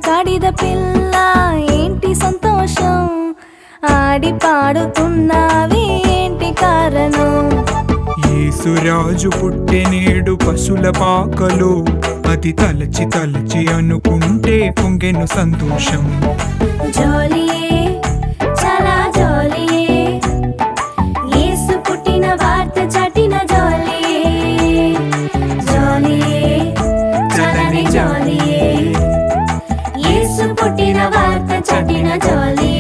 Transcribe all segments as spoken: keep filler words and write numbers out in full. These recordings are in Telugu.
గాడిద పిల్ల ఏంటి సంతోషం, ఆడి పాడుతున్నావి ఏంటి కారణం? యేసురాజు పుట్టెనేడు పశుల పాకలో, అది తలచి తలచి అనుకుంటే పొంగెను సంతోషం. జాలియే చాలా జాలియే, యేసు పుట్టిన వార్త చాటిన జాలియే. జాలియే చలని జాలియే, యేసు పుట్టిన వార్త చాటిన జాలియే.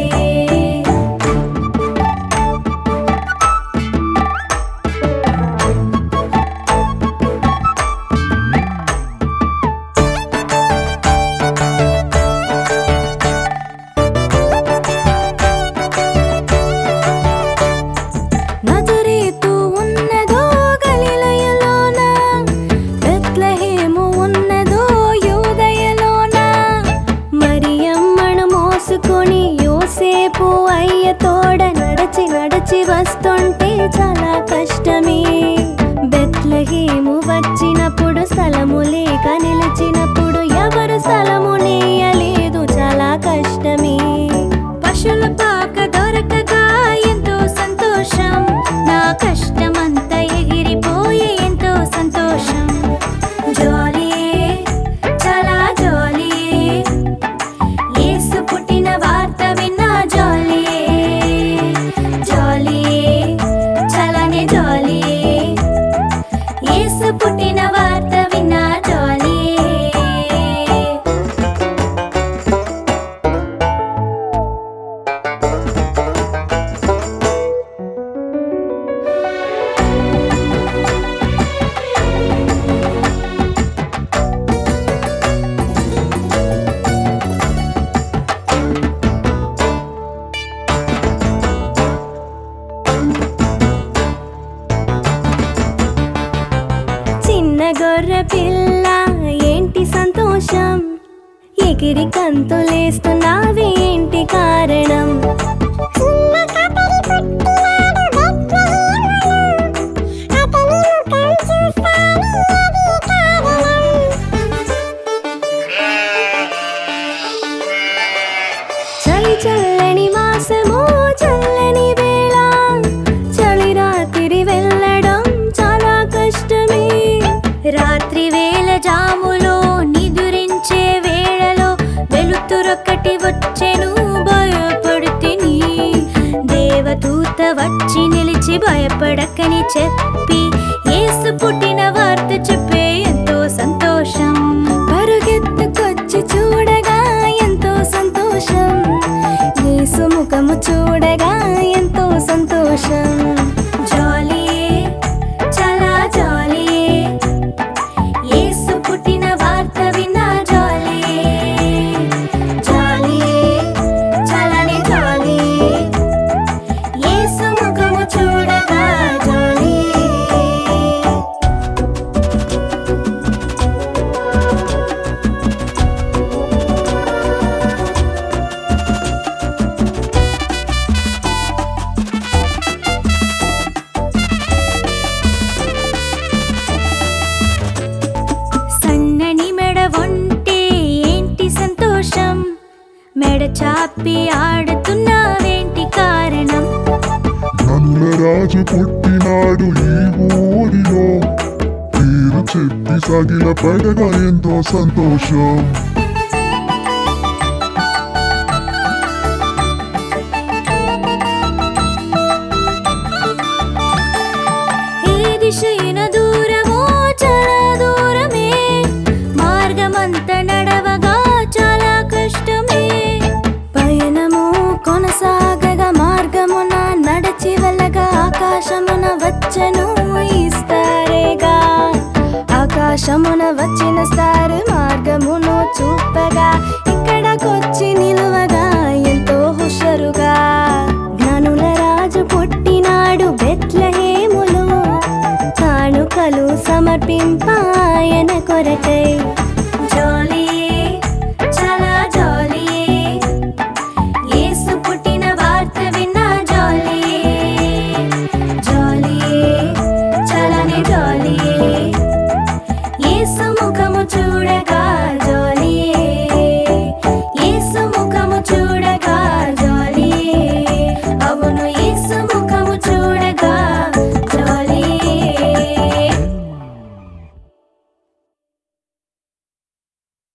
నజరేతు ఉన్నదో గలిలయలోన, బెత్లెహేము ఉన్నదో యూదయలోన. మరియమ్మను మోసుకొని యోసేపు అయ్య తోడ నడచి నడచి వస్తుంటే చాలా కష్టమే. బెత్లెహేము వచ్చినప్పుడు స్థలము లేక నిలిచినప్పుడు ఎవరు స్థలము నేయలేదు, చాలా కష్టమే. పశుల పాక దొరకగా ఎంతో సంతోషం, నా కష్టమంతా ఎగిరిపోయి ఎంతో సంతోషం. జాలియే చాలా జాలియే, యేసు పుట్టిన వార్త విన్నా జాలియే. జాలియే చలని జాలియే, యేసు పుట్టిన వార్త విన్నా జాలియే. చిన్న గొర్రె పిల్ల ఏంటి సంతోషం, ఎగిరి కంతులేస్తున్నావి ఏంటి కారణం? చలి చల్లని మాసము చల్లని వేళ, చలి రాత్రి వెళ్ళడం చాలా కష్టమే. రాత్రి వేళ జాములో నిదురించే వేళలో వెలుతురొక్కటి వచ్చెను, భయపడితిని. దేవదూత వచ్చి నిలిచి భయపడకని చెప్పి యేసు పుట్టిన వార్త చెప్పే ఎంతో సంతోషం. పరుగెత్తుకొచ్చి చూడగా ఎంతో సంతోషం, యేసు ముఖము చూడగా ఎంతో సంతోషం. జాలియే చాలా జాలియే, యేసు పుట్టిన వార్త విన్నా జాలియే. జాలియే చలని జాలియే, యేసు ముఖము చూడగా జాలియే. సన్నని మెడ వంటే ఏంటి సంతోషం, మెడ చాపి ఆడుతున్నావేంటి కారణం? గనుల రాజు పుట్టినాడు ఈ ఊరిలో, పేరు చెప్పి సగిల పడగా ఎంతో సంతోషం. ఏ దిశైన దూరమో చాలా దూరమే, మార్గమంత నడవగా చాలా కష్టమే. పయనము కొనసాగగా మార్గమున నడచి వెళ్ళగా ఆకాశమున వచ్చెను ఇస్తారేగా. ఆకాశమున వచ్చిన స్టార్ మార్గమును చూప